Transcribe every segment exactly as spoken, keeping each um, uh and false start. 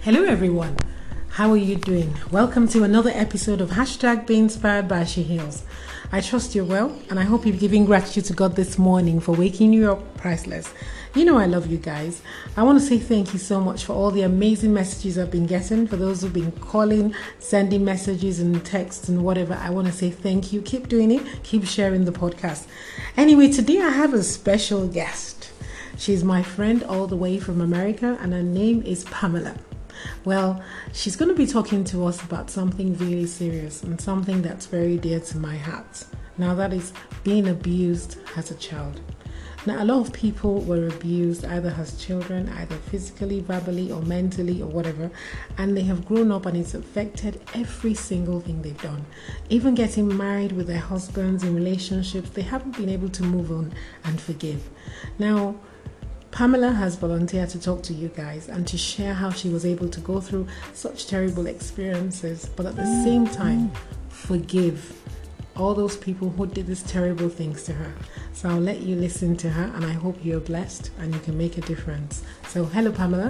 Hello everyone, how are you doing? Welcome to another episode of Hashtag Be Inspired by She Heals. I trust you're well and I hope you're giving gratitude to God this morning for waking you up priceless. You know I love you guys. I want to say thank you so much for all the amazing messages I've been getting. For those who've been calling, sending messages and texts and whatever, I want to say thank you. Keep doing it. Keep sharing the podcast. Anyway, today I have a special guest. She's my friend all the way from America and her name is Pamela. Well, she's going to be talking to us about something really serious and something that's very dear to my heart. Now, that is being abused as a child. Now, a lot of people were abused either as children, either physically, verbally, or mentally, or whatever, and they have grown up and it's affected every single thing they've done. Even getting married with their husbands in relationships, they haven't been able to move on and forgive. Now, Pamela has volunteered to talk to you guys and to share how she was able to go through such terrible experiences, but at the same time, forgive all those people who did these terrible things to her. So I'll let you listen to her and I hope you're blessed and you can make a difference. So hello, Pamela.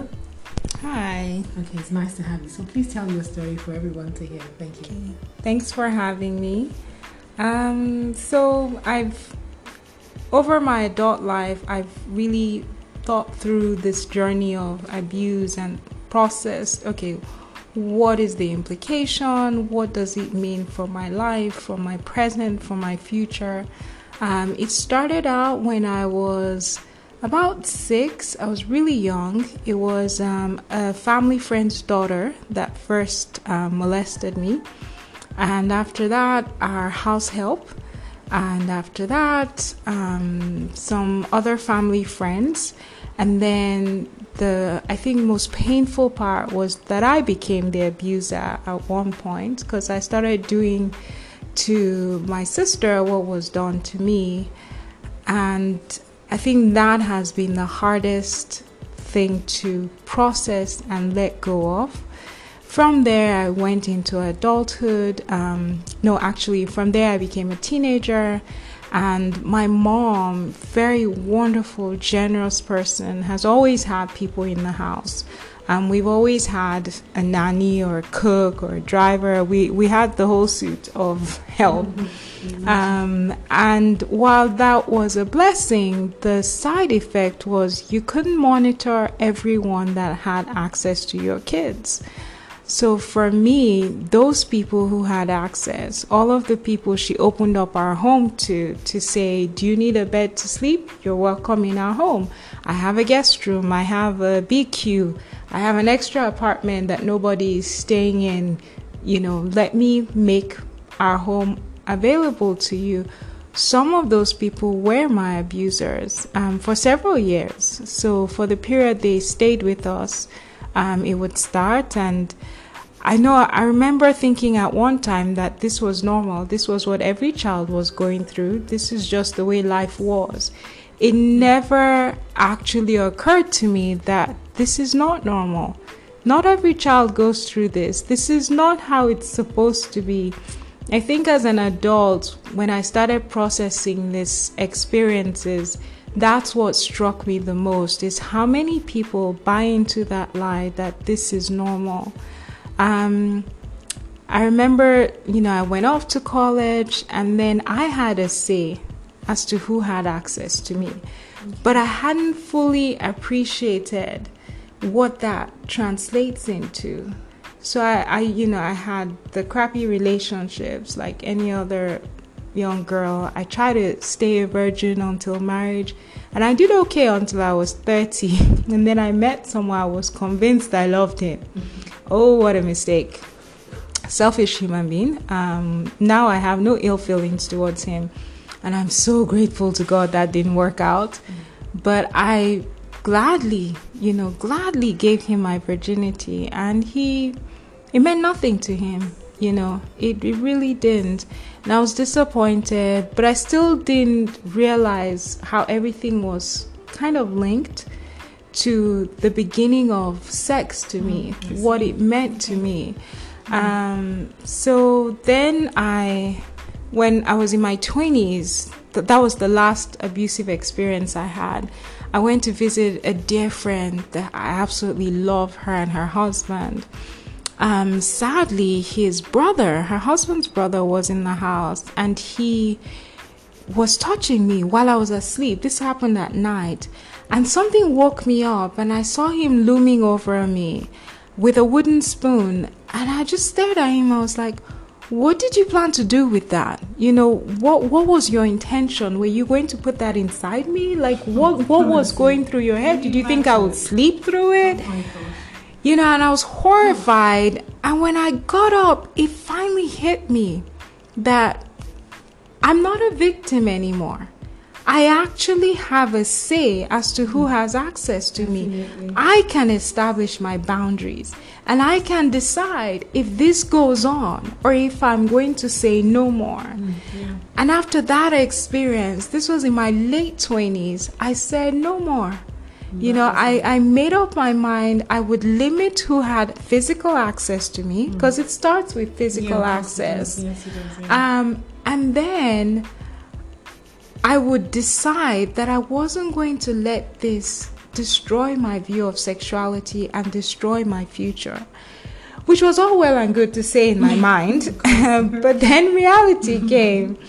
Hi. Okay, it's nice to have you. So please tell your story for everyone to hear. Thank you. Okay. Thanks for having me. Um, so I've, over my adult life, I've really thought through this journey of abuse and processed, okay, what is the implication? What does it mean for my life, for my present, for my future? Um, it started out when I was about six. I was really young. It was um, a family friend's daughter that first uh, molested me. And after that, our house help. And after that, um, some other family friends. And then the, I think, most painful part was that I became the abuser at one point because I started doing to my sister what was done to me. And I think that has been the hardest thing to process and let go of. From there, I went into adulthood. Um, no, actually, from there, I became a teenager. And my mom, very wonderful, generous person, has always had people in the house. Um, we've always had a nanny or a cook or a driver. We, we had the whole suite of help. Mm-hmm. Um, and while that was a blessing, the side effect was you couldn't monitor everyone that had access to your kids. So for me, those people who had access, all of the people she opened up our home to, to say, do you need a bed to sleep? You're welcome in our home. I have a guest room. I have a B Q. I have an extra apartment that nobody is staying in. You know, let me make our home available to you. Some of those people were my abusers um, for several years. So for the period they stayed with us, um, it would start and I know I remember thinking at one time that this was normal. This was what every child was going through. This is just the way life was. It never actually occurred to me that this is not normal. Not every child goes through this. This is not how it's supposed to be. I think as an adult, when I started processing these experiences, that's what struck me the most, is how many people buy into that lie that this is normal. Um, I remember, you know, I went off to college and then I had a say as to who had access to me, but I hadn't fully appreciated what that translates into. So I, I, you know, I had the crappy relationships like any other young girl. I tried to stay a virgin until marriage and I did okay until I was thirty. And then I met someone I was convinced I loved him. Oh, what a mistake. Selfish human being. Um, now I have no ill feelings towards him. And I'm so grateful to God that didn't work out. But I gladly, you know, gladly gave him my virginity. And he, it meant nothing to him. You know, it, it really didn't. And I was disappointed. But I still didn't realize how everything was kind of linked to the beginning of sex to me, mm, what it meant to me. Um, so then I, when I was in my twenties, th- that was the last abusive experience I had. I went to visit a dear friend that I absolutely love, her and her husband. Um, sadly, his brother, her husband's brother, was in the house, and he was touching me while I was asleep. This happened at night, and something woke me up, and I saw him looming over me with a wooden spoon, and I just stared at him. I was like, what did you plan to do with that? You know, what what was your intention? Were you going to put that inside me? Like, what what was going through your head? Did you think I would sleep through it? You know, and I was horrified. And when I got up, it finally hit me that I'm not a victim anymore. I actually have a say as to who has access to me. I can establish my boundaries, and I can decide if this goes on or if I'm going to say no more. Mm, yeah. And after that experience, this was in my late twenties, I said no more. You know, I, I made up my mind I would limit who had physical access to me, because mm. it starts with physical yeah, access. Yes, it does, yeah. Um, and then I would decide that I wasn't going to let this destroy my view of sexuality and destroy my future, which was all well and good to say in my mind. But then reality came.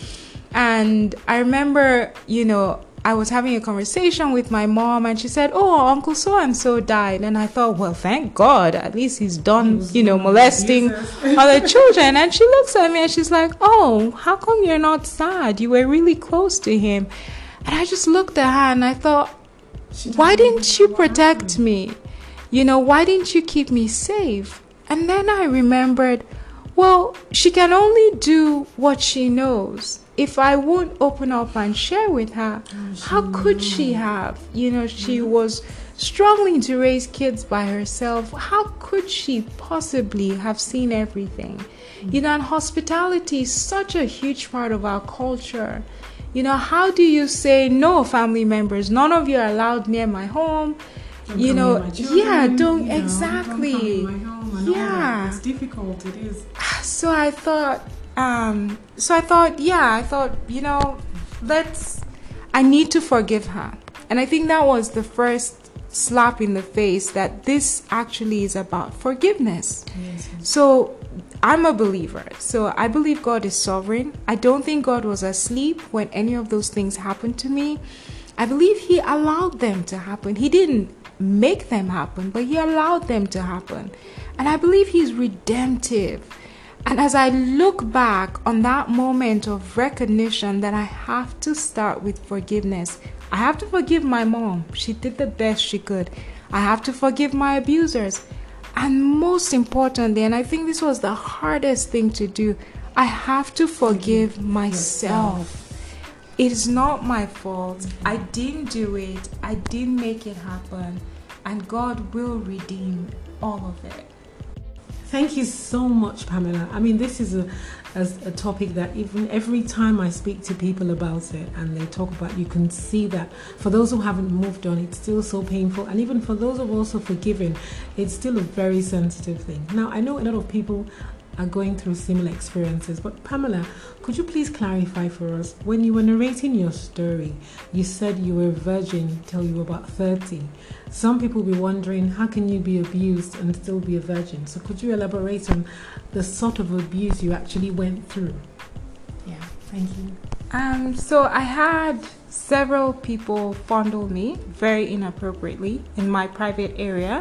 And I remember, you know, I was having a conversation with my mom, and she said, oh, Uncle so-and-so died. And I thought, well, thank God, at least he's done, you know, molesting other children. And she looks at me and she's like, oh, how come you're not sad? You were really close to him. And I just looked at her and I thought, why didn't you protect me? You know, why didn't you keep me safe? And then I remembered, well, she can only do what she knows. If I won't open up and share with her, oh, how could she have? You know, she was struggling to raise kids by herself. How could she possibly have seen everything? Mm-hmm. You know, and hospitality is such a huge part of our culture. You know, how do you say, no, family members, none of you are allowed near my home? Don't you know, yeah, don't, you know, exactly. Don't come in my home and yeah. All that. It's difficult, it is. So I thought, Um, so I thought, yeah, I thought, you know, let's, I need to forgive her. And I think that was the first slap in the face that this actually is about forgiveness. Yes. So I'm a believer. So I believe God is sovereign. I don't think God was asleep when any of those things happened to me. I believe he allowed them to happen. He didn't make them happen, but he allowed them to happen. And I believe he's redemptive. And as I look back on that moment of recognition that I have to start with forgiveness, I have to forgive my mom. She did the best she could. I have to forgive my abusers. And most importantly, and I think this was the hardest thing to do, I have to forgive myself. It is not my fault. I didn't do it. I didn't make it happen. And God will redeem all of it. Thank you so much, Pamela. I mean, this is a, a, a topic that even every time I speak to people about it and they talk about, you can see that for those who haven't moved on, it's still so painful. And even for those who have also forgiven, it's still a very sensitive thing. Now, I know a lot of people are going through similar experiences, but Pamela, could you please clarify for us, when you were narrating your story, you said you were a virgin till you were about thirty. Some people will be wondering, how can you be abused and still be a virgin? So could you elaborate on the sort of abuse you actually went through? Yeah, thank you. Um, so I had several people fondle me very inappropriately in my private area,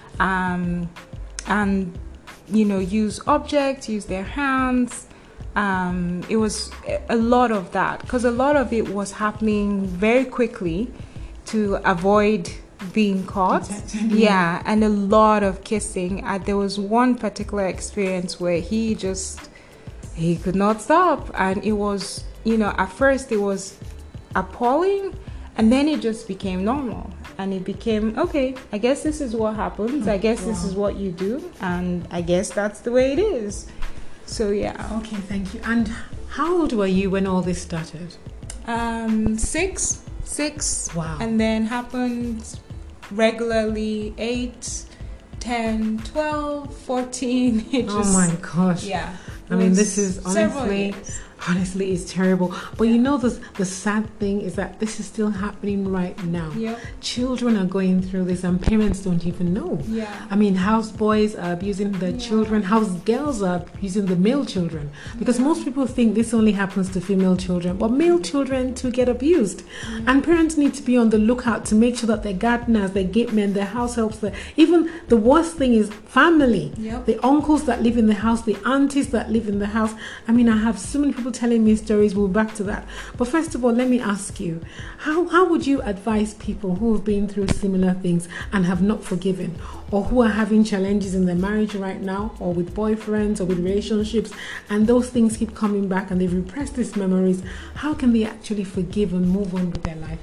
um, and you know, use objects, use their hands. Um, it was a lot of that, because a lot of it was happening very quickly to avoid being caught. Yeah, and a lot of kissing. Uh, there was one particular experience where he just, he could not stop. And it was, you know, at first it was appalling, and then it just became normal. And it became, okay, I guess this is what happens. I guess wow. this is what you do. And I guess that's the way it is. So, yeah. Okay, thank you. And how old were you when all this started? Um, six. Six. Wow. And then happened regularly eight, ten, twelve, fourteen. It oh, my gosh. Yeah. I mean, this is honestly... Honestly, it's terrible. But you know, the, the sad thing is that this is still happening right now. Yep. Children are going through this and parents don't even know. Yeah. I mean, house boys are abusing the Yeah. children, house girls are abusing the male children. Because Yeah. most people think this only happens to female children, but male children too get abused. Mm. And parents need to be on the lookout to make sure that their gardeners, their gate men, their house helps, their, even the worst thing is family. Yep. The uncles that live in the house, the aunties that live in the house. I mean, I have so many people telling me stories. We'll be back to that. But first of all, let me ask you, how, how would you advise people who have been through similar things and have not forgiven, or who are having challenges in their marriage right now, or with boyfriends, or with relationships, and those things keep coming back and they've repressed these memories? How can they actually forgive and move on with their life?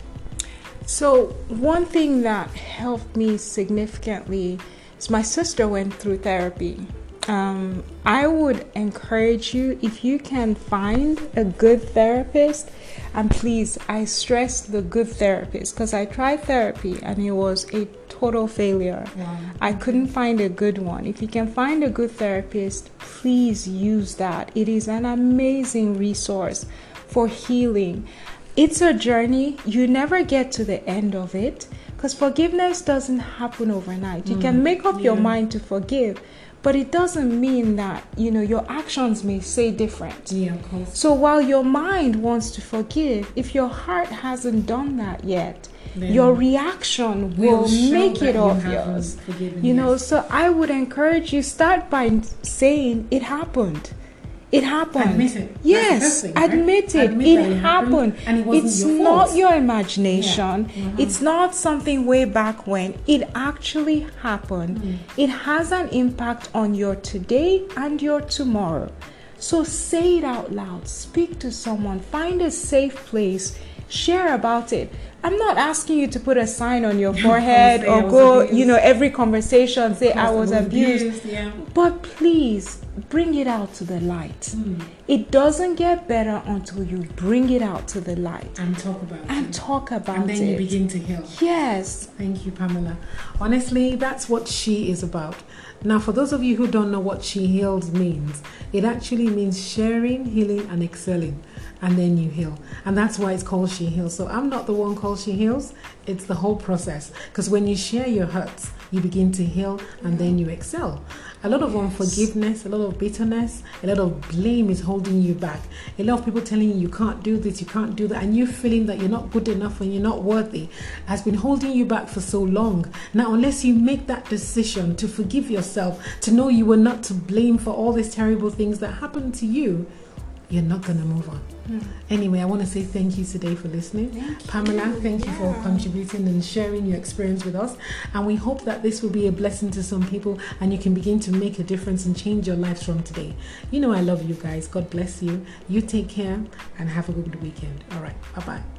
So one thing that helped me significantly is my sister went through therapy. Um, I would encourage you, if you can find a good therapist, and please, I stress the good therapist, because I tried therapy and it was a total failure. Wow. I couldn't find a good one. If you can find a good therapist, please use that. It is an amazing resource for healing. It's a journey. You never get to the end of it, because forgiveness doesn't happen overnight. You Mm, can make up your yeah. mind to forgive, but it doesn't mean that, you know, your actions may say different. Yeah, of course. So while your mind wants to forgive, if your heart hasn't done that yet, Then your reaction will show make that it you of haven't yours. forgiven, You know, yes. so I would encourage you, start by saying it happened. It happened. Admit it. That's the Yes, first thing, right? admit it. Admit it that it happened, happened. and it wasn't it's your not fault. your imagination. Yeah. Mhm. It's not something way back when. It actually happened. Mm. It has an impact on your today and your tomorrow. So say it out loud. Speak to someone. Find a safe place. Share about it. I'm not asking you to put a sign on your forehead say or I was go, abused. you know, every conversation say I was abused. abused, yeah. But please bring it out to the light. Mm. It doesn't get better until you bring it out to the light And talk about and it. talk about And then it. you begin to heal. Yes. Thank you, Pamela. Honestly, that's what She is about. Now, for those of you who don't know what She Heals means, it actually means sharing, healing, and excelling. And then you heal. And that's why it's called She Heals. So I'm not the one called She Heals. It's the whole process. Because when you share your hurts, you begin to heal and then you excel. A lot of unforgiveness, a lot of bitterness, a lot of blame is holding you back. A lot of people telling you you can't do this, you can't do that, and you feeling that you're not good enough and you're not worthy has been holding you back for so long. Now, unless you make that decision to forgive yourself, to know you were not to blame for all these terrible things that happened to you, you're not going to move on. Mm. Anyway, I want to say thank you today for listening. Thank Pamela, you. thank you for Yeah. contributing and sharing your experience with us. And we hope that this will be a blessing to some people and you can begin to make a difference and change your lives from today. You know I love you guys. God bless you. You take care and have a good weekend. All right. Bye-bye.